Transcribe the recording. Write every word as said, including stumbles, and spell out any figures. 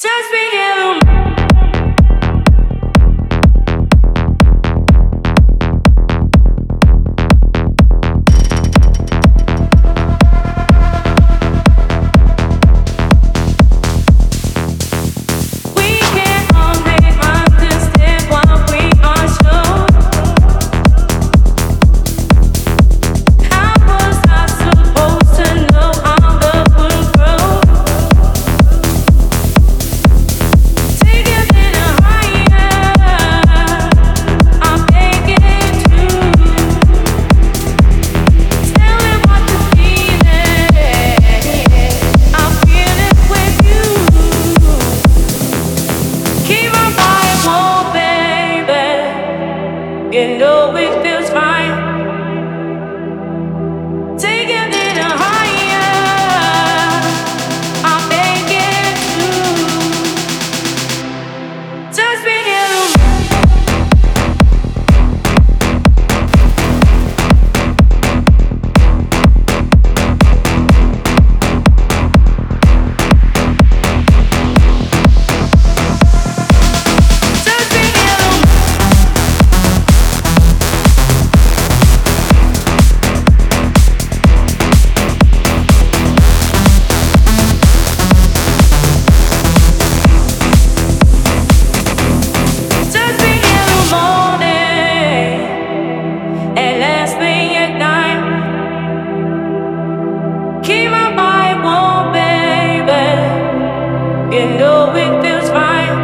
Touch me in we can only understand what we are shown. How was I supposed to know how love would grow? Take it in a higher. I'm begging to tell me what you're feeling. I feel it with you. Keep my body warm, baby. You know it feels fine. Take it in a higher. I'm begging to touch me in touch me in touch me in the morning and last me at night. Keep my body warm, baby. You know it feels fine.